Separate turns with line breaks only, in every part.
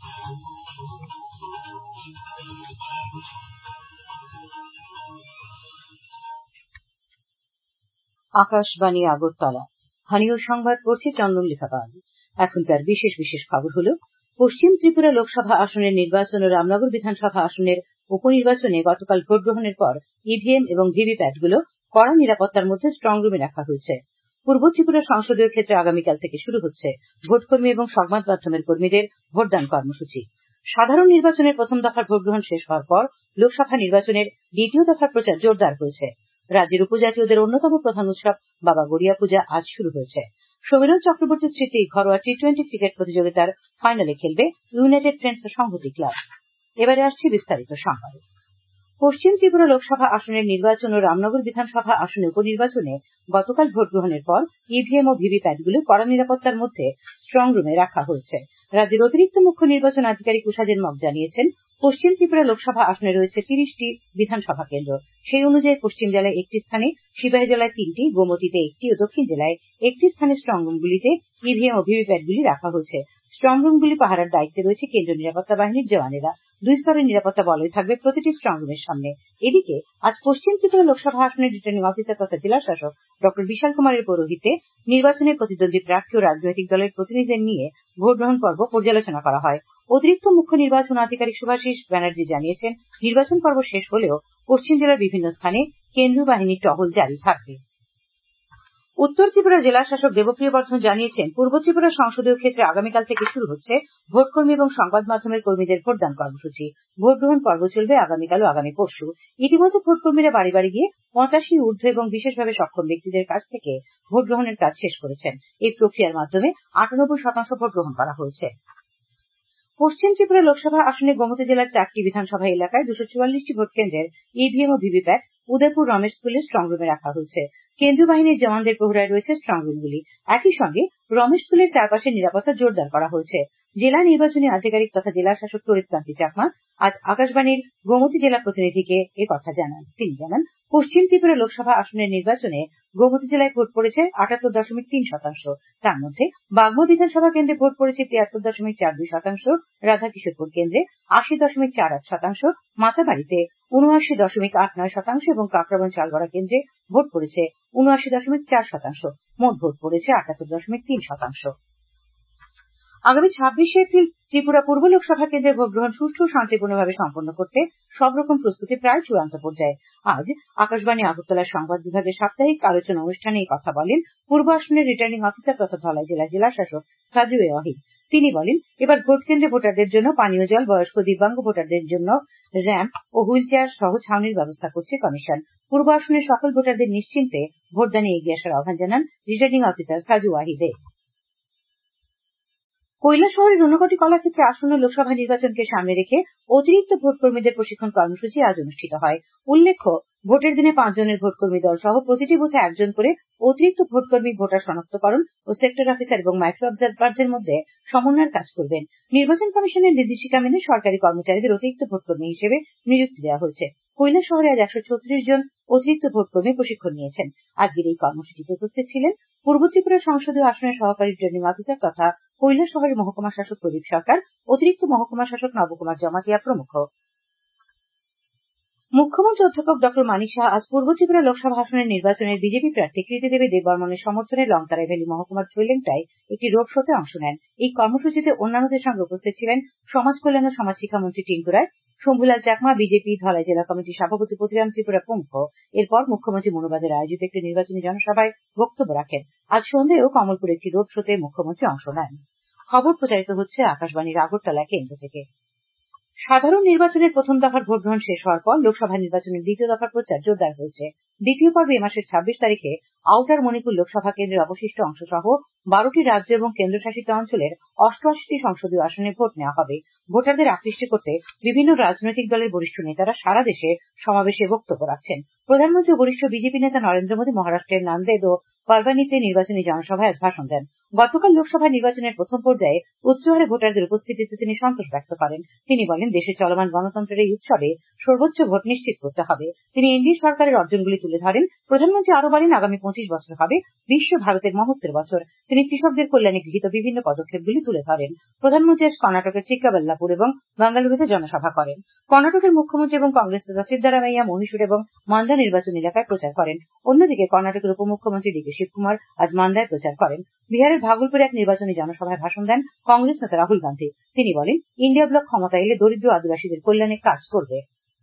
আকাশবাণী আগরতলা। স্থানীয় সংবাদ পড়ছে চন্দনলেখা পাল। এখনকার বিশেষ বিশেষ খবর হল, পশ্চিম ত্রিপুরা লোকসভা আসনের নির্বাচন ও রামনগর বিধানসভা আসনের উপনির্বাচনে গতকাল ভোট গ্রহণের পর ইভিএম এবং ভিভিপ্যাটগুলো কড়া নিরাপত্তার মধ্যে স্ট্রং রুমে রাখা হয়েছে। পূর্ব ত্রিপুরা সংসদীয় ক্ষেত্রে আগামীকাল থেকে শুরু হচ্ছে ভোটকর্মী এবং সংবাদ মাধ্যমের কর্মীদের ভোটদান কর্মসূচি। সাধারণ নির্বাচনের প্রথম দফার ভোট গ্রহণ শেষ হওয়ার পর লোকসভা নির্বাচনের দ্বিতীয় দফার প্রচার জোরদার হয়েছে। রাজ্যের উপজাতীয়দের অন্যতম প্রধান উৎসব বাবা গড়িয়া পূজা আজ শুরু হয়েছে। সমীরণ চক্রবর্তী স্মৃতি ঘরোয়া টি-20 ক্রিকেট প্রতিযোগিতার ফাইনালে খেলবে ইউনাইটেড ফ্রেন্ডস সংহতি ক্লাব। এবারে আসছে বিস্তারিত সংবাদ। পশ্চিম ত্রিপুরা লোকসভা আসনের নির্বাচন ও রামনগর বিধানসভা আসনে উপনির্বাচনে গতকাল ভোট গ্রহণের পর ইভিএম ও ভিভিপ্যাটগুলো কড়া নিরাপত্তার মধ্যে স্ট্রং রুমে রাখা হয়েছে। রাজ্যের অতিরিক্ত মুখ্য নির্বাচন আধিকারিক উষাজেন মগ জানিয়েছেন, পশ্চিম ত্রিপুরা লোকসভা আসনে রয়েছে 30টি বিধানসভা কেন্দ্র। সেই অনুযায়ী পশ্চিম জেলায় 1টি স্থানে, সিপাহী জেলায় 3টি, গোমতীতে 1টি ও দক্ষিণ জেলায় 1টি স্থানে স্ট্রং রুমগুলিতে ইভিএম ও ভিভিপ্যাটগুলি রাখা হয়েছে। স্ট্রং রুমগুলি পাহারার দায়িত্বে রয়েছে কেন্দ্রীয় নিরাপত্তা বাহিনীর জওয়ানেরা। 2 স্তরের নিরাপত্তা বলয় থাকবে প্রতিটি স্ট্রং রুমের সামনে। এদিকে আজ পশ্চিম ত্রিপুরা লোকসভা আসনের রিটার্নিং অফিসার তথা জেলা শাসক ড বিশাল কুমারের পৌরোহিত্যে নির্বাচনে প্রতিদ্বন্দ্বী প্রার্থী ও রাজনৈতিক দলের প্রতিনিধিদের নিয়ে ভোট গ্রহণ পর্ব পর্যালোচনা করা হয়। অতিরিক্ত মুখ্য নির্বাচন আধিকারিক শুভাশিস ব্যানার্জি জানিয়েছেন, নির্বাচন পর্ব শেষ হলেও পশ্চিম জেলার বিভিন্ন স্থানে কেন্দ্রীয় বাহিনীর টহল জারি থাকবে। উত্তর ত্রিপুরা জেলা শাসক দেবপ্রিয় বর্ধন জানিয়েছেন, পূর্ব ত্রিপুরা সংসদীয় ক্ষেত্রে আগামীকাল থেকে শুরু হচ্ছে ভোটকর্মী এবং সংবাদ মাধ্যমের কর্মীদের ভোটদান কর্মসূচি। ভোট গ্রহণ পর্ব চলবে আগামীকাল ও আগামী পরশু। ইতিমধ্যে ভোটকর্মীরা বাড়ি বাড়ি গিয়ে 85 ঊর্ধ্ব এবং বিশেষভাবে সক্ষম ব্যক্তিদের কাছ থেকে ভোট গ্রহণের কাজ শেষ করেছেন। এই প্রক্রিয়ার মাধ্যমে 98% ভোট গ্রহণ করা হয়েছে। পশ্চিম ত্রিপুরা লোকসভা আসনে গোমতী জেলার 4টি বিধানসভা এলাকায় 244টি ভোট কেন্দ্রের ইভিএম ও ভিভিপ্যাট উদয়পুর রমেশ স্কুলের স্ট্রং রুমে রাখা হয়েছে। কেন্দ্রীয় বাহিনীর জওয়ানদের প্রহরায় রয়েছে স্ট্রং রুমগুলি। একই সঙ্গে রমেশ স্কুলের চারপাশে নিরাপত্তা জোরদার করা হয়েছে। জেলা নির্বাচনী আধিকারিক তথা জেলা শাসক তরিৎকান্তি চাকমা আজ আকাশবাণীর গোমতী জেলা প্রতিনিধিকে একথা জানান। তিনি জানান, পশ্চিম ত্রিপুরা লোকসভা আসনের নির্বাচনে গোমতী জেলায় ভোট পড়েছে 78.3%। তার মধ্যে বাগমা বিধানসভা কেন্দ্রে ভোট পড়েছে 73.42%, রাধাকিশোরপুর কেন্দ্রে 80.48%, মাতাবাড়িতে 79.89% এবং কাকরাবন চালগড়া কেন্দ্রে ভোট পড়েছে 79.4%। মোট ভোট পড়েছে 78.3%। আগামী 26 এপ্রিল ত্রিপুরা পূর্ব লোকসভা কেন্দ্রের ভোট গ্রহণ সুষ্ঠু ও শান্তিপূর্ণভাবে সম্পন্ন করতে সব রকম প্রস্তুতি প্রায় চূড়ান্ত পর্যায়ে। আজ আকাশবাণী আগরতলার সংবাদ বিভাগের সাপ্তাহিক আলোচনা অনুষ্ঠানে এই কথা বলেন পূর্ব আসনের রিটার্নিং অফিসার তথা ধলাই জেলার জেলা শাসক সাজু এ ওয়াহিদ। তিনি বলেন, এবার ভোট কেন্দ্রে ভোটারদের জন্য পানীয় জল, বয়স্ক দিব্যাঙ্গ ভোটারদের জন্য র্যাম্প ও হুইল চেয়ার সহ ছাউনির ব্যবস্থা করছে কমিশন। পূর্ব আসনের সকল ভোটারদের নিশ্চিন্তে ভোটদানে এগিয়ে আসার আহ্বান জানান রিটার্নিং অফিসার সাজু ওয়াহিদে। কৈলাসহরের ঊনকোটি কলাক্ষেত্রে আসন্ন লোকসভা নির্বাচনকে সামনে রেখে অতিরিক্ত ভোটকর্মীদের প্রশিক্ষণ কর্মসূচি আজ অনুষ্ঠিত হয়। উল্লেখ্য, ভোটের দিনে 5 জনের ভোটকর্মী দল সহ প্রতিটি বুথে 1 জন করে অতিরিক্ত ভোটকর্মী ভোটার শনাক্তকরণ ও সেক্টর অফিসার এবং মাইক্রো অবজারভারদের মধ্যে সমন্বয়ের কাজ করবেন। নির্বাচন কমিশনের নির্দেশিকা মেনে সরকারি কর্মচারীদের অতিরিক্ত ভোটকর্মী হিসেবে নিযুক্তি দেওয়া হয়েছে। কৈলাসহরে আজ 136 জন অতিরিক্ত ভোটকর্মী প্রশিক্ষণ নিয়েছেন। আজকের এই কর্মসূচিতে উপস্থিত ছিলেন পূর্ব ত্রিপুরা সংসদীয় আসনের সহকারী রিটার্নিং অফিসার তথা কৈলাসহরের মহকুমা শাসক প্রদীপ সরকার, অতিরিক্ত মহকুমা শাসক নবকুমার জমাতিয়া প্রমুখ। মুখ্যমন্ত্রী অধ্যাপক ড মানিক সাহা আজ পূর্ব ত্রিপুরা লোকসভা আসনের নির্বাচনের বিজেপি প্রার্থী কৃতিদেবী দেববর্মনের সমর্থনে লংতারাই ভ্যালি মহকুমার ছৈলেংটায় একটি রোড শোতে অংশ নেন। এই কর্মসূচিতে অন্যান্যদের সঙ্গে উপস্থিত ছিলেন সমাজ কল্যাণ ও সমাজ শিক্ষামন্ত্রী টিঙ্কু রায়, শম্ভুলাল চাকমা, বিজেপি ধলাই জেলা কমিটির সভাপতি পতিরাম ত্রিপুরা প্রমুখ। এরপর মুখ্যমন্ত্রী মনুবাজারে আয়োজিত একটি নির্বাচনী জনসভায় বক্তব্য রাখেন। আজ সন্ধ্যায়ও কমলপুরে একটি রোড শোতে মুখ্যমন্ত্রী অংশ নেন। খবর প্রচারিত হচ্ছে আকাশবাণীর আগরতলা কেন্দ্র থেকে। সাধারণ নির্বাচনের প্রথম দফার ভোট গ্রহণ শেষ হওয়ার পর লোকসভা নির্বাচনের দ্বিতীয় দফার প্রচার জোরদার হয়েছে। দ্বিতীয় পর্বে এ মাসের 26 তারিখে আউটার মণিপুর লোকসভা কেন্দ্রের অবশিষ্ট অংশ সহ 12টি রাজ্য এবং কেন্দ্রশাসিত অঞ্চলের 88টি সংসদীয় আসনে ভোট নেওয়া হবে। ভোটারদের আকৃষ্ট করতে বিভিন্ন রাজনৈতিক দলের বরিষ্ঠ নেতারা সারা দেশে সমাবেশে বক্তব্য রাখছেন। প্রধানমন্ত্রী ও বরিষ্ঠ বিজেপি নেতা নরেন্দ্র মোদী মহারাষ্ট্রের নান্দেদ ও পারবানিতে নির্বাচনী জনসভায় আজ ভাষণ দেন। গতকাল লোকসভা নির্বাচনের প্রথম পর্যায়ে উচ্চ হারে ভোটারদের উপস্থিতিতে তিনি সন্তোষ ব্যক্ত করেন। তিনি বলেন, দেশে চলমান গণতন্ত্রের এই উৎসবে সর্বোচ্চ ভোট নিশ্চিত করতে হবে। তিনি এনডিএ সরকারের অর্জনগুলি তুলে ধরেন। প্রধানমন্ত্রী আরো বলেন, আগামী 25 বছর হবে বিশ্ব ভারতের মহত্বের বছর। তিনি কৃষকদের কল্যাণে গৃহীত বিভিন্ন পদক্ষেপগুলি তুলে ধরেন। প্রধানমন্ত্রী আজ কর্ণাটকের চিক্কাবাল্লাপুর এবং বাঙ্গালুরুতে জনসভা করেন। কর্ণাটকের মুখ্যমন্ত্রী এবং কংগ্রেস নেতা সিদ্দারামাইয়া মহীশূর এবং মান্দা নির্বাচনী এলাকায় প্রচার করেন। অন্যদিকে কর্ণাটকের উপমুখ্যমন্ত্রী ডিকে শিবকুমার আজ মান্দায় প্রচার করেন। বিহারের ভাগলপুরে এক নির্বাচনী জনসভায় ভাষণ দেন কংগ্রেস নেতা রাহুল গান্ধী। তিনি বলেন, ইন্ডিয়া ব্লক ক্ষমতায় এলে দরিদ্র আদিবাসীদের কল্যাণে কাজ করবে।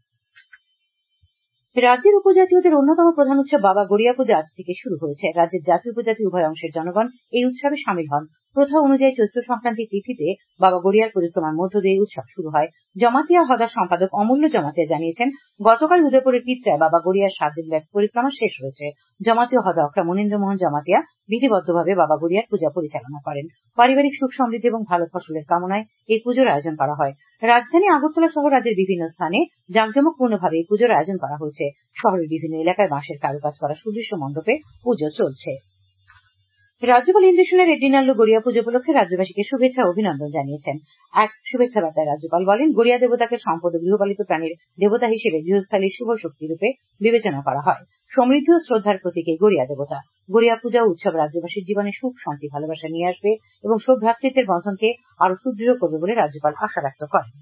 রাজ্যের উপজাতীয়দের অন্যতম প্রধান উৎসব বাবা গড়িয়া পূজা আজ থেকে শুরু হয়েছে। রাজ্যের জাতি উপজাতি উভয় অংশের জনগণ এই উৎসবে সামিল হন। প্রথা অনুযায়ী চৈত্র সংক্রান্তি তিথিতে বাবা গড়িয়ার পরিক্রমার মধ্য দিয়ে এই উৎসব শুরু হয়। জমাতিয়া হদার সম্পাদক অমূল্য জমাতিয়া জানিয়েছেন, গতকাল উদয়পুরের পিত্রায় বাবা গড়িয়ার 7 দিন ব্যাপী পরিক্রমা শেষ হয়েছে। জমাতীয় হদা অক্ষা মনীন্দ্র মোহন জমাতিয়া বিধিবদ্ধভাবে বাবা গড়িয়ার পূজা পরিচালনা করেন। পারিবারিক সুখ সমৃদ্ধি এবং ভালো ফসলের কামনায় এই পুজোর আয়োজন করা হয়। রাজধানী আগরতলা সহ রাজ্যের বিভিন্ন স্থানে জাঁকজমকপূর্ণভাবে এই পুজোর আয়োজন করা হয়েছে। শহরের বিভিন্ন এলাকায় বাঁশের কারুকাজ করা সুদৃশ্য মণ্ডপে পুজো চলছে। রাজ্যপাল ইন্দ্রসেনা রেড্ডি নাল্লু গড়িয়া পুজো উপলক্ষে রাজ্যবাসীকে শুভেচ্ছা ও অভিনন্দন জানিয়েছেন। এক শুভেচ্ছা বার্তায় রাজ্যপাল বলেন, গড়িয়া দেবতাকে সম্পদ ও গৃহপালিত প্রাণীর দেবতা হিসেবে গৃহস্থালীর শুভ শক্তি রূপে বিবেচনা করা হয়। সমৃদ্ধি ও শ্রদ্ধার প্রতীক এই গড়িয়া দেবতা। গড়িয়া পূজা উৎসব রাজ্যবাসীর জীবনে সুখ শান্তি ভালোবাসা নিয়ে আসবে এবং সৌভ্রাতৃত্বের বন্ধনকে আরো সুদৃঢ় করবে বলে রাজ্যপাল আশা ব্যক্ত করেন।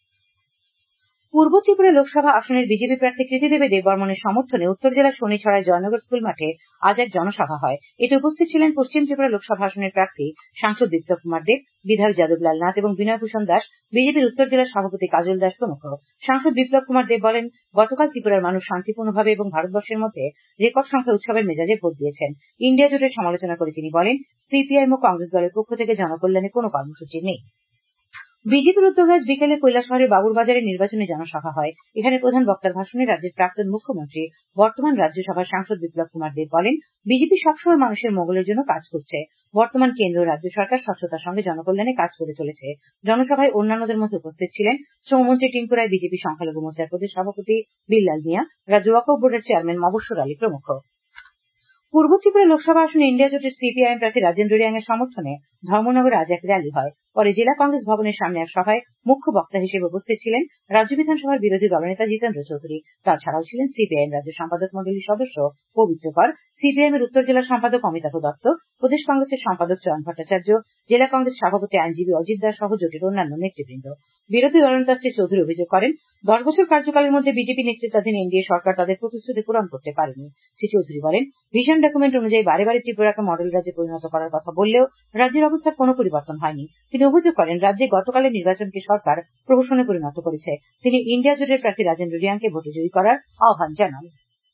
পূর্ব ত্রিপুরা লোকসভা আসনের বিজেপি প্রার্থী কৃতিদেবী দেববর্মনের সমর্থনে উত্তর জেলার শনিছড়ায় জয়নগর স্কুল মাঠে আজ এক জনসভা হয়। এতে উপস্থিত ছিলেন পশ্চিম ত্রিপুরা লোকসভা আসনের প্রার্থী সাংসদ বিপ্লব কুমার দেব, বিধায়ক যাদবলাল নাথ এবং বিনয় ভূষণ দাস, বিজেপির উত্তর জেলার সভাপতি কাজল দাস প্রমুখ। সাংসদ বিপ্লব কুমার দেব বলেন, গতকাল ত্রিপুরার মানুষ শান্তিপূর্ণভাবে এবং ভারতবর্ষের মধ্যে রেকর্ড সংখ্যায় উৎসবের মেজাজে ভোট দিয়েছেন। ইন্ডিয়া জোটের সমালোচনা করে তিনি বলেন, সিপিআইএম ও কংগ্রেস দলের পক্ষ থেকে জনকল্যাণে কোনো কর্মসূচি নেই। বিজেপির উদ্যোগে আজ বিকেলে কৈলাসহরের বাবুরবাজারে নির্বাচনী জনসভা হয়। এখানে প্রধান বক্তার ভাষণে রাজ্যের প্রাক্তন মুখ্যমন্ত্রী বর্তমান রাজ্যসভার সাংসদ বিপ্লব কুমার দেব বলেন, বিজেপি সবসময় মানুষের মঙ্গলের জন্য কাজ করছে। বর্তমান কেন্দ্র ও রাজ্য সরকার স্বচ্ছতার সঙ্গে জনকল্যাণে কাজ করে চলেছে। জনসভায় অন্যান্যদের মধ্যে উপস্থিত ছিলেন শ্রমমন্ত্রী টিঙ্কু রায়, বিজেপি সংখ্যালঘু মোর্চার প্রদেশ সভাপতি বিল্লাল মিয়া, রাজ্য ওয়াকফ বোর্ডের চেয়ারম্যান মবস্বর আলী প্রমুখ। পূর্ব ত্রিপুরা লোকসভা আসনে ইন্ডিয়া জোটের সিপিআইএম প্রার্থী রাজেন্দ্র রিয়াং এর সমর্থনে ধর্মনগরে আজ এক র্যালি হয়। পরে জেলা কংগ্রেস ভবনের সামনে এক সভায় মুখ্য বক্তা হিসেবে উপস্থিত ছিলেন রাজ্য বিধানসভার বিরোধী দলনেতা জিতেন্দ্র চৌধুরী। তাছাড়াও ছিলেন সিপিআইএম রাজ্য সম্পাদক মন্ডলীর সদস্য পবিত্র কর, সিপিআইএম এর উত্তর জেলার সম্পাদক অমিতাভ দত্ত, প্রদেশ কংগ্রেসের সম্পাদক চয়ন ভট্টাচার্য, জেলা কংগ্রেস সভাপতি আইনজীবী অজিত দাস সহ জোটের অন্যান্য নেতৃবৃন্দ। বিরোধী দলনেতা শ্রী চৌধুরী অভিযোগ করেন, 10 বছর কার্যকালের মধ্যে বিজেপি নেতৃত্বাধীন এনডিএ সরকার তাদের প্রতিশ্রুতি পূরণ করতে পারেনি। শ্রী চৌধুরী বলেন, ভিশন ডকুমেন্ট অনুযায়ী বারে বারে ত্রিপুরাকে মডেল রাজ্যে পরিণত করার কথা বললেও রাজ্যের অবস্থার কোনো পরিবর্তন হয়নি। তিনি অভিযোগ করেন, রাজ্যে গতকালের নির্বাচনকে সরকার প্রহসনে পরিণত করেছে। তিনি ইন্ডিয়া জোটের প্রার্থী রাজেন্দ্র রিয়াংকে ভোটে জয়ী করার আহ্বান জানান।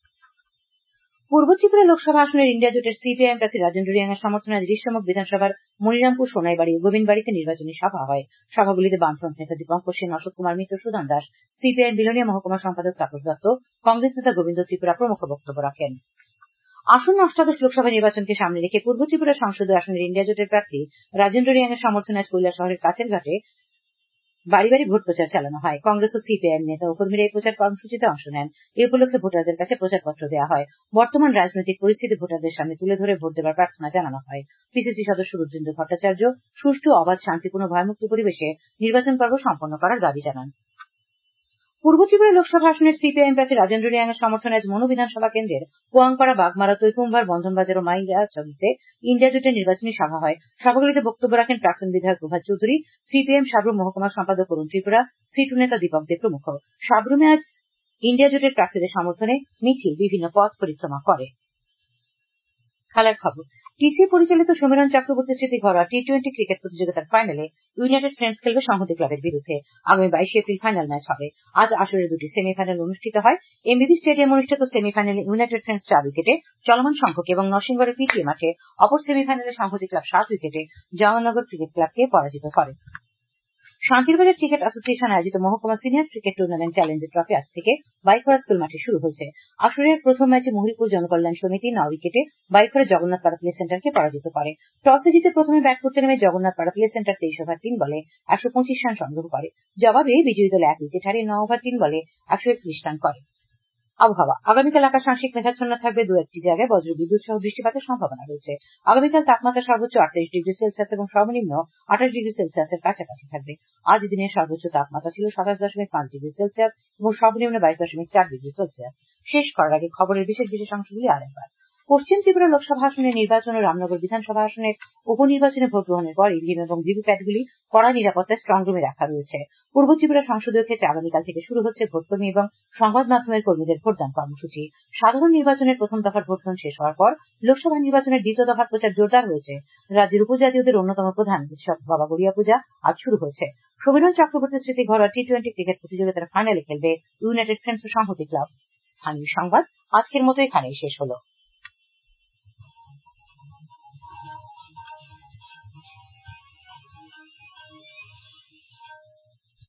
পূর্ব ত্রিপুরা লোকসভা আসনের ইন্ডিয়া জোটের সিপিআইএম প্রার্থী রাজেন্দ্র রিয়াং এর সমর্থনে আজ ঋষ্যমুখ বিধানসভার মনিরামপুর, সোনাইবাড়ি ও গোবিন্দবাড়িতে নির্বাচনী সভা হয়। সভাগুলিতে বামফ্রন্ট নেতা দীপঙ্কর সেন, অশোক কুমার মিত্র, সুদান দাস, সিপিআইএম বিলোনিয়া মহকুমা সম্পাদক তাপস দত্ত, কংগ্রেস নেতা গোবিন্দ ত্রিপুরা প্রমুখ বক্তব্য রাখেন। আসন্ন অষ্টাদশ লোকসভা নির্বাচনকে সামনে রেখে পূর্ব ত্রিপুরা সংসদীয় আসনের ইন্ডিয়া জোটের প্রার্থী রাজেন্দ্র রিয়াং এর সমর্থনে আজ কৈলাসহরের কাছের ঘাটে বাড়ি বাড়ি ভোট প্রচার চালানো হয়। কংগ্রেস ও সিপিআইএম নেতা ও কর্মীরা এই প্রচার কর্মসূচিতে অংশ নেন। এই উপলক্ষে ভোটারদের কাছে প্রচারপত্র দেওয়া হয়। বর্তমান রাজনৈতিক পরিস্থিতি ভোটারদের সামনে তুলে ধরে ভোট দেবার প্রার্থনা জানানো হয়। পিসিসি সদস্য রুদ্রেন্দ্র ভট্টাচার্য সুষ্ঠু, অবাধ, শান্তিপূর্ণ, ভয়মুক্ত পরিবেশে নির্বাচন পর্ব সম্পন্ন করার দাবি জানান। পূর্ব ত্রিপুরা লোকসভা আসনের সিপিআইএম প্রার্থী রাজেন্দ্র রিয়াং এর সমর্থনে আজ মনু বিধানসভা কেন্দ্রের পোয়াংপাড়া, বাগমারা, তৈকুম্ভার, বন্ধনবাজার ও মাইরাচলিতে ইন্ডিয়া জোটের নির্বাচনী সভা হয়। সভাগুলিতে বক্তব্য রাখেন প্রাক্তন বিধায়ক প্রভাত চৌধুরী, সিপিএম সাব্রুম মহকুমা সম্পাদক অরুণ ত্রিপুরা, সিটু নেতা দীপক দে প্রমুখ। সাব্রুমে আজ ইন্ডিয়া জোটের প্রার্থীদের সমর্থনে মিছিল বিভিন্ন পথ পরিক্রমা করে। খেলার খবর। টিসি পরিচালিত সমীরণ চক্রবর্তী স্মৃতি ঘরোয়া টি-20 ক্রিকেট প্রতিযোগিতার ফাইনালে ইউনাইটেড ফ্রেন্ডস খেলবে সংহতি ক্লাবের বিরুদ্ধে। আগামী 22 এপ্রিল ফাইনাল ম্যাচ হবে। আজ আসরের দুটি সেমিফাইনাল অনুষ্ঠিত হয়। এমবিবি স্টেডিয়ামে অনুষ্ঠিত সেমিফাইনালে ইউনাইটেড ফ্রেন্ডস 4 উইকেটে, চলমান সংখ্যক এবং নরসিংগড়ের পিটিএ মাঠে অপর সেমিফাইনালে সংহতি ক্লাব 7 উইকেটে জওয়াননগর ক্রিকেট ক্লাবকে পরাজিত করে। শান্তিরবাজার ক্রিকেট অ্যাসোসিয়েশন আয়োজিত মহকুমা senior cricket tournament challenger trophy আজ থেকে বাইখরা স্কুল মাঠে শুরু হয়েছে। আসরের প্রথম ম্যাচে মহিপুর জনকল্যাণ সমিতি 9 উইকেটে বাইখরা জগন্নাথ পাড়া প্লে সেন্টারকে পরাজিত করে। টসে জিতে প্রথমে ব্যাট করতে নেমে জগন্নাথ পাড়া প্লে সেন্টার 23 ওভার 3 বলে 125 রান সংগ্রহ করে। জবাবে বিজয়ী দল 1 উইকেট হারিয়ে 9 ওভার 3 বলে 131 রান করে। আবহাওয়া আগামীকাল আকাশ আংশিক মেঘাচ্ছন্ন থাকবে, দু একটি জায়গায় বজ্রবিদ্যুৎ সহ বৃষ্টিপাতের সম্ভাবনা রয়েছে। আগামীকাল তাপমাত্রা সর্বোচ্চ 28°C এবং সর্বনিম্ন 28°C কাছাকাছি থাকবে। আজ দিনের সর্বোচ্চ তাপমাত্রা ছিল 27.5°C এবং সর্বনিম্ন 22.4°C। শেষ করার আগে খবরের বিশেষ বিশেষ অংশগুলি আরেকবার। পশ্চিম ত্রিপুরা লোকসভা আসনের নির্বাচন ও রামনগর বিধানসভা আসনের উপনির্বাচনে ভোট গ্রহণের পর ইভিএম এবং ভিভিপ্যাটগুলি কড়া নিরাপত্তায় স্ট্রংরুমে রাখা রয়েছে। পূর্ব ত্রিপুরা সংসদীয় ক্ষেত্রে আগামীকাল থেকে শুরু হচ্ছে ভোটকর্মী এবং সংবাদ মাধ্যমের কর্মীদের ভোটদান কর্মসূচি। সাধারণ নির্বাচনের প্রথম দফার ভোটগ্রহণ শেষ হওয়ার পর লোকসভা নির্বাচনের দ্বিতীয় দফার প্রচার জোরদার হয়েছে। রাজ্যের উপজাতীয়দের অন্যতম প্রধান উৎসব বাবা গড়িয়া পূজা আজ শুরু হয়েছে। সমীরণ চক্রবর্তী স্মৃতি ঘরোয়া টি-20 ক্রিকেট প্রতিযোগিতার ফাইনালে খেলবে ইউনাইটেড ফ্রেন্ডস ও সংহতি ক্লাব। স্থানীয় সংবাদ আজকের মতো এখানেই শেষ হলো।